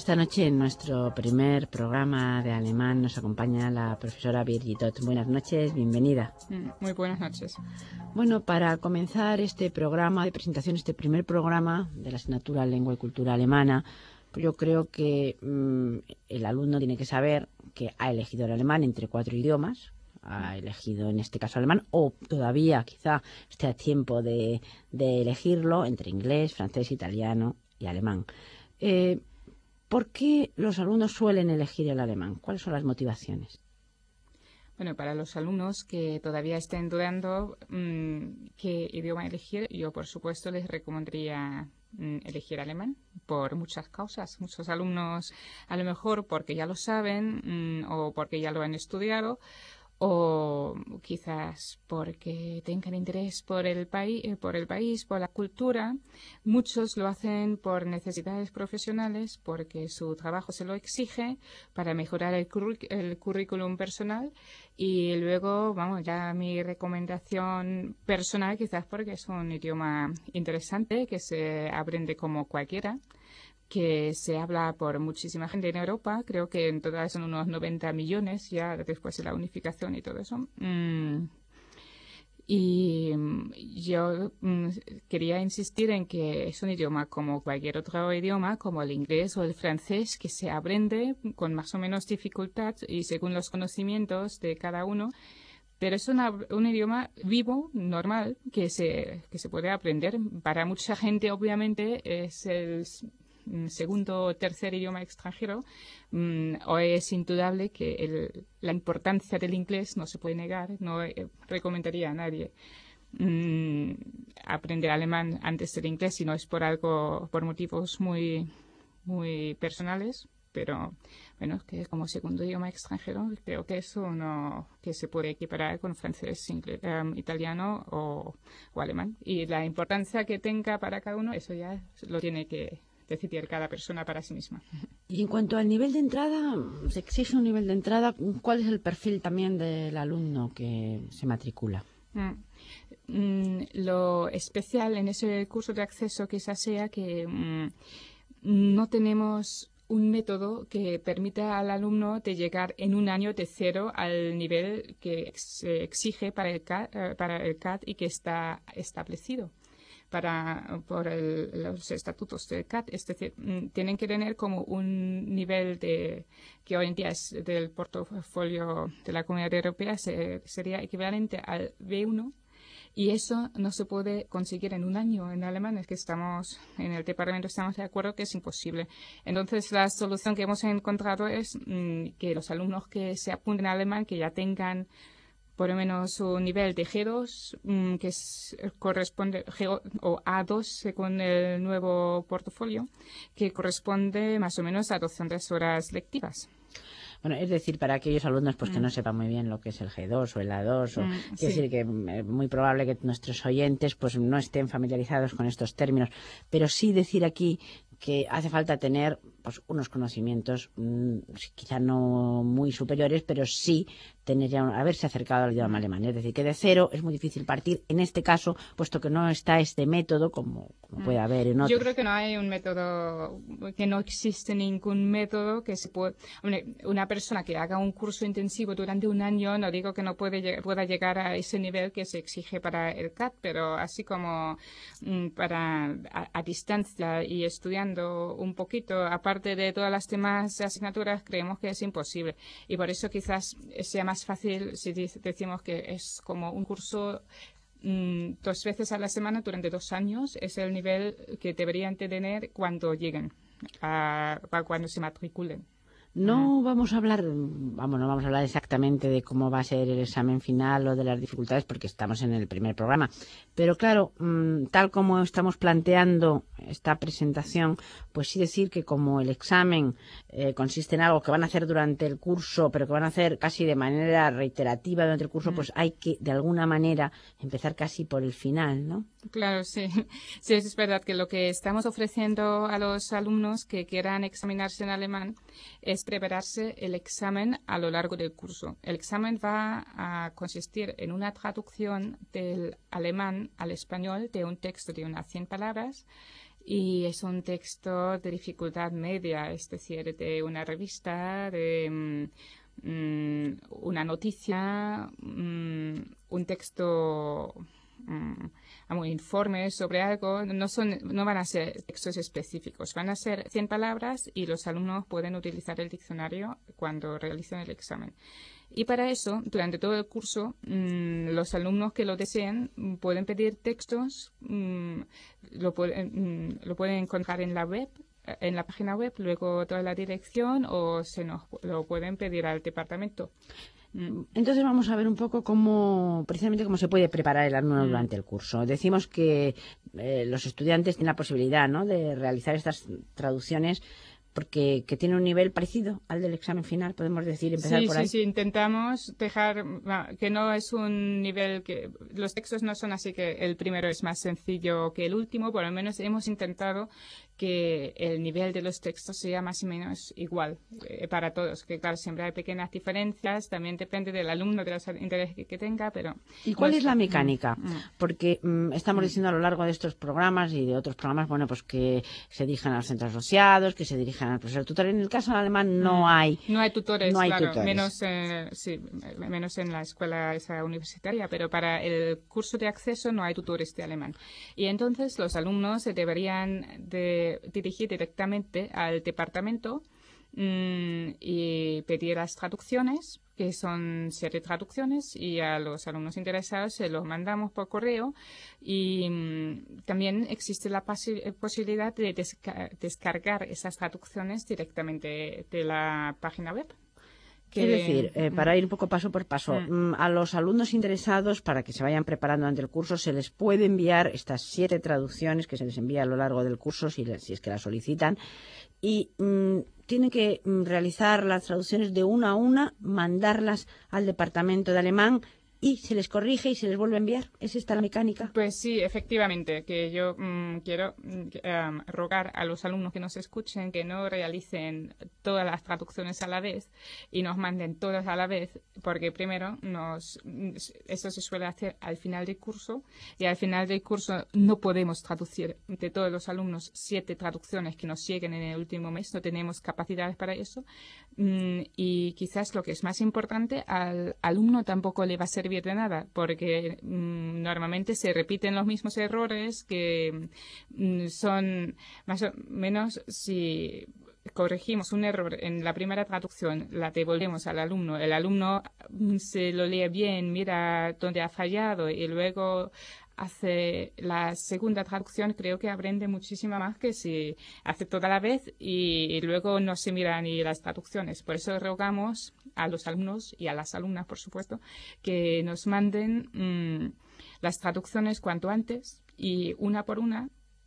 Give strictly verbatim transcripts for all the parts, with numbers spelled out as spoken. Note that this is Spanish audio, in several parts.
Esta noche en nuestro primer programa de alemán nos acompaña la profesora Birgit Ott. Buenas noches, bienvenida. Muy buenas noches. Bueno, para comenzar este programa de presentación, este primer programa de la asignatura Lengua y Cultura Alemana, pues yo creo que mmm, el alumno tiene que saber que ha elegido el alemán entre cuatro idiomas. Ha elegido en este caso alemán, o todavía quizá esté a tiempo de, de elegirlo entre inglés, francés, italiano y alemán. Eh, ¿Por qué los alumnos suelen elegir el alemán? ¿Cuáles son las motivaciones? Bueno, para los alumnos que todavía estén dudando mmm, qué idioma elegir, yo por supuesto les recomendaría mmm, elegir alemán por muchas causas. Muchos alumnos, a lo mejor porque ya lo saben mmm, o porque ya lo han estudiado, o quizás porque tengan interés por el país, por el país, por la cultura. Muchos lo hacen por necesidades profesionales, porque su trabajo se lo exige para mejorar el, curric el currículum personal. Y luego, vamos, ya mi recomendación personal, quizás porque es un idioma interesante, que se aprende como cualquiera, que se habla por muchísima gente en Europa. Creo que en total son unos noventa millones ya después de la unificación y todo eso. Mm. Y yo mm, quería insistir en que es un idioma como cualquier otro idioma, como el inglés o el francés, que se aprende con más o menos dificultad y según los conocimientos de cada uno. Pero es una, un idioma vivo, normal, que se, que se puede aprender. Para mucha gente, obviamente, es el segundo o tercer idioma extranjero. Mm, hoy es indudable que el, la importancia del inglés no se puede negar. No eh, recomendaría a nadie mm, aprender alemán antes del inglés si no es por algo, por motivos muy, muy personales. Pero bueno, que como segundo idioma extranjero creo que eso no que se puede equiparar con francés, inglés, um, italiano o, o alemán. Y la importancia que tenga para cada uno, eso ya lo tiene que decidir cada persona para sí misma. Y en cuanto al nivel de entrada, se exige un nivel de entrada. ¿Cuál es el perfil también del alumno que se matricula? Mm. Mm, lo especial en ese curso de acceso quizás sea que mm, no tenemos un método que permita al alumno de llegar en un año de cero al nivel que se exige para el C A T, para el C A T y que está establecido para, por el, los estatutos del C A T. Es decir, tienen que tener como un nivel de que hoy en día es del portafolio de la Comunidad Europea, se, sería equivalente al B uno. Y eso no se puede conseguir en un año en alemán. Es que estamos, en el departamento estamos de acuerdo que es imposible. Entonces, la solución que hemos encontrado es mmm, que los alumnos que se apunten a alemán, que ya tengan por lo menos un nivel de G dos, mmm, que es, corresponde, G, o A dos según el nuevo portafolio, que corresponde más o menos a doscientas horas lectivas. Bueno, es decir, para aquellos alumnos pues mm. que no sepan muy bien lo que es el G dos o el A dos, o, mm, quiere sí. decir que es muy probable que nuestros oyentes pues no estén familiarizados con estos términos, pero sí decir aquí que hace falta tener pues unos conocimientos mmm, quizá no muy superiores, pero sí tener ya haberse acercado al idioma alemán. Es decir, que de cero es muy difícil partir en este caso, puesto que no está este método como, como puede haber en otros. Yo creo que no hay un método, que no existe ningún método que se pueda. Una persona que haga un curso intensivo durante un año, no digo que no puede, pueda llegar a ese nivel que se exige para el C A T, pero así como mm, para a, a distancia y estudiando un poquito, aparte de todas las demás asignaturas, creemos que es imposible. Y por eso quizás sea más fácil si decimos que es como un curso mm, dos veces a la semana durante dos años. Es el nivel que deberían tener cuando lleguen, a, a cuando se matriculen. No vamos a hablar, vamos, no vamos a hablar exactamente de cómo va a ser el examen final o de las dificultades porque estamos en el primer programa. Pero claro, mmm, tal como estamos planteando esta presentación, pues sí decir que como el examen eh, consiste en algo que van a hacer durante el curso, pero que van a hacer casi de manera reiterativa durante el curso, mm. pues hay que de alguna manera empezar casi por el final, ¿no? Claro, sí. Sí, es verdad que lo que estamos ofreciendo a los alumnos que quieran examinarse en alemán es prepararse el examen a lo largo del curso. El examen va a consistir en una traducción del alemán al español de un texto de unas cien palabras y es un texto de dificultad media, es decir, de una revista, de um, una noticia, um, un texto, um, informes sobre algo. No son, no van a ser textos específicos, van a ser cien palabras y los alumnos pueden utilizar el diccionario cuando realicen el examen. Y para eso, durante todo el curso, mmm, los alumnos que lo deseen pueden pedir textos, mmm, lo, pueden, mmm, lo pueden encontrar en la web, en la página web, luego toda la dirección, o se nos lo pueden pedir al departamento. Entonces vamos a ver un poco cómo, precisamente cómo se puede preparar el alumno mm. durante el curso. Decimos que eh, los estudiantes tienen la posibilidad, ¿no?, de realizar estas traducciones porque que tiene un nivel parecido al del examen final, podemos decir, empezar sí, por sí, ahí. Sí, sí, intentamos dejar que no es un nivel que... Los textos no son así que el primero es más sencillo que el último, por lo menos hemos intentado que el nivel de los textos sea más o menos igual eh, para todos, que claro, siempre hay pequeñas diferencias, también depende del alumno, de los intereses que, que tenga, pero... ¿Y cuál no es la mecánica? Mm, mm. Porque mm, estamos Mm. diciendo a lo largo de estos programas y de otros programas, bueno, pues que se dirijan a los centros asociados, que se dirijan al profesor tutor. En el caso del alemán no Mm. hay... No hay tutores, no hay claro, tutores. Menos, eh, sí, menos en la escuela esa universitaria, pero para el curso de acceso no hay tutores de alemán. Y entonces los alumnos se deberían de dirigir directamente al departamento mmm, y pedir las traducciones, que son siete traducciones, y a los alumnos interesados se los mandamos por correo. Y mmm, también existe la posi- posibilidad de desca- descargar esas traducciones directamente de la página web. Es decir, eh, para ir un poco paso por paso, mm. a los alumnos interesados, para que se vayan preparando durante el curso, se les puede enviar estas siete traducciones que se les envía a lo largo del curso, si, si es que las solicitan, y mmm, tienen que mmm, realizar las traducciones de una a una, mandarlas al departamento de alemán y se les corrige y se les vuelve a enviar. ¿Es esta la mecánica? Pues sí, efectivamente, que yo mmm, quiero um, rogar a los alumnos que nos escuchen que no realicen todas las traducciones a la vez y nos manden todas a la vez, porque primero nos eso se suele hacer al final del curso, y al final del curso no podemos traducir de todos los alumnos siete traducciones que nos lleguen en el último mes, no tenemos capacidades para eso. Mm, y quizás lo que es más importante, al alumno tampoco le va a servir de nada, porque mmm, normalmente se repiten los mismos errores que mmm, son más o menos, si corregimos un error en la primera traducción, la devolvemos al alumno, el alumno mmm, se lo lee bien, mira dónde ha fallado y luego hace la segunda traducción, creo que aprende muchísimo más que si hace toda la vez y, y luego no se miran ni las traducciones. Por eso rogamos a los alumnos y a las alumnas, por supuesto, que nos manden mmm, las traducciones cuanto antes y una por una.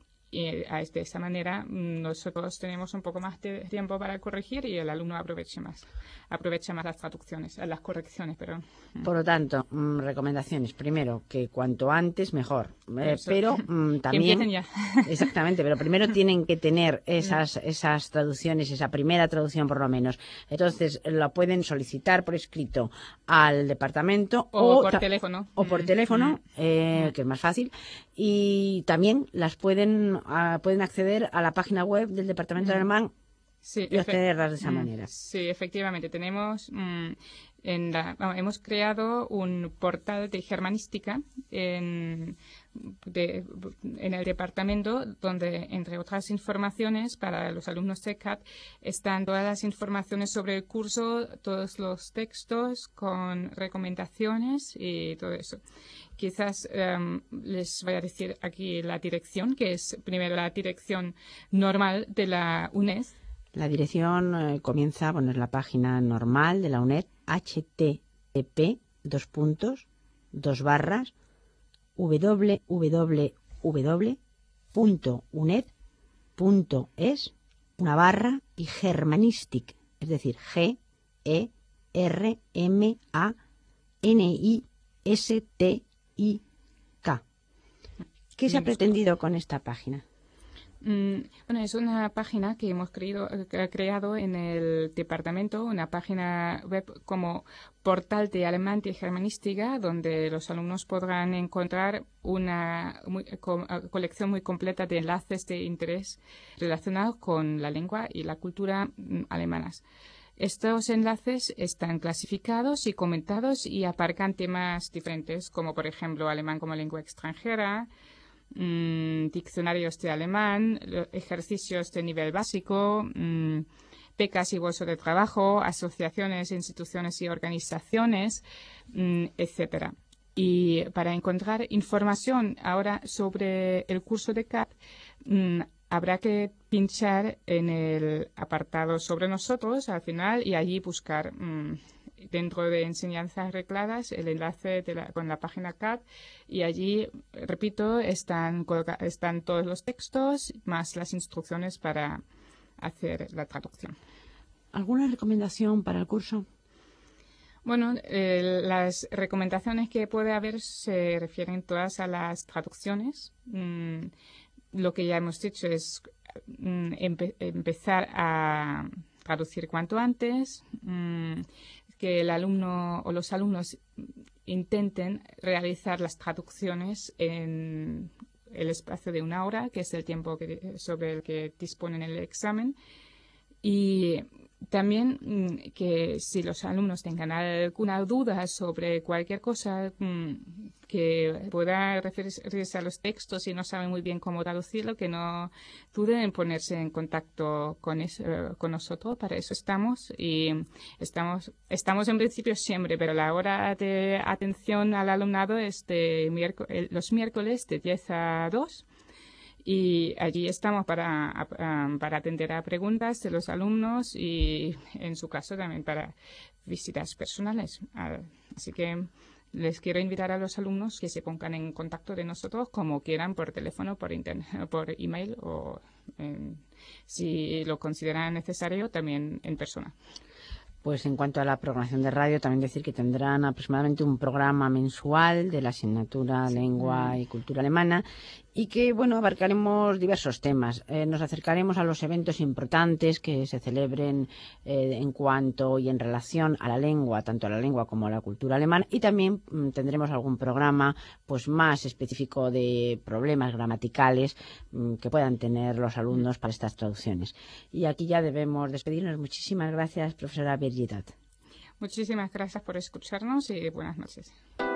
Y de esa manera nosotros tenemos un poco más de tiempo para corregir y el alumno aproveche más, aprovecha más las traducciones, las correcciones, perdón. Por lo tanto, mmm, recomendaciones. Primero, que cuanto antes mejor. Eh, pero mmm, también... Que empiecen ya. Exactamente, pero primero tienen que tener esas, esas traducciones, esa primera traducción por lo menos. Entonces, la pueden solicitar por escrito al departamento o, o por teléfono. O por teléfono, eh, que es más fácil. Y también las pueden, uh, pueden acceder a la página web del departamento de alemán. Sí, y accederlas de esa mm, manera. Sí, efectivamente. Tenemos, mm, en la, bueno, hemos creado un portal de germanística en, de, en el departamento, donde, entre otras informaciones, para los alumnos de C A T, están todas las informaciones sobre el curso, todos los textos con recomendaciones y todo eso. Quizás um, les voy a decir aquí la dirección, que es primero la dirección normal de la UNED. La dirección eh, comienza, bueno, es la página normal de la UNED, H T T P, dos puntos, dos barras, www punto uned punto es, una barra, y Germanistik, es decir, G E R M A N I S T I K. ¿Qué se ha pretendido con esta página? Mm, bueno, es una página que hemos creído, eh, creado en el departamento, una página web como portal de alemán y germanística, donde los alumnos podrán encontrar una muy, co colección muy completa de enlaces de interés relacionados con la lengua y la cultura mm, alemanas. Estos enlaces están clasificados y comentados y abarcan temas diferentes, como por ejemplo alemán como lengua extranjera, mmm, diccionarios de alemán, ejercicios de nivel básico, mmm, becas y bolsos de trabajo, asociaciones, instituciones y organizaciones, mmm, etcétera. Y para encontrar información ahora sobre el curso de C A T, mmm, habrá que pinchar en el apartado sobre nosotros al final y allí buscar mmm, dentro de enseñanzas regladas el enlace de la, con la página C A T y allí, repito, están, están todos los textos más las instrucciones para hacer la traducción. ¿Alguna recomendación para el curso? Bueno, eh, las recomendaciones que puede haber se refieren todas a las traducciones. Mm, lo que ya hemos dicho es mm, empe empezar a traducir cuanto antes, mm, que el alumno o los alumnos intenten realizar las traducciones en el espacio de una hora, que es el tiempo que, sobre el que disponen el examen. Y también mmm, que si los alumnos tengan alguna duda sobre cualquier cosa mmm, que pueda referirse a los textos y no saben muy bien cómo traducirlo, que no duden en ponerse en contacto con, eso, con nosotros. Para eso estamos y estamos, estamos en principio siempre, pero la hora de atención al alumnado es de miércoles, los miércoles de diez a dos. Y allí estamos para, para atender a preguntas de los alumnos y, en su caso, también para visitas personales. Así que les quiero invitar a los alumnos que se pongan en contacto de nosotros como quieran, por teléfono, por internet, por email o, eh, si lo consideran necesario, también en persona. Pues en cuanto a la programación de radio, también decir que tendrán aproximadamente un programa mensual de la asignatura sí. Lengua y Cultura Alemana y que, bueno, abarcaremos diversos temas. Eh, nos acercaremos a los eventos importantes que se celebren eh, en cuanto y en relación a la lengua, tanto a la lengua como a la cultura alemana, y también mm, tendremos algún programa pues más específico de problemas gramaticales mm, que puedan tener los alumnos para estas traducciones. Y aquí ya debemos despedirnos. Muchísimas gracias, profesora Birgit. Muchísimas gracias por escucharnos y buenas noches.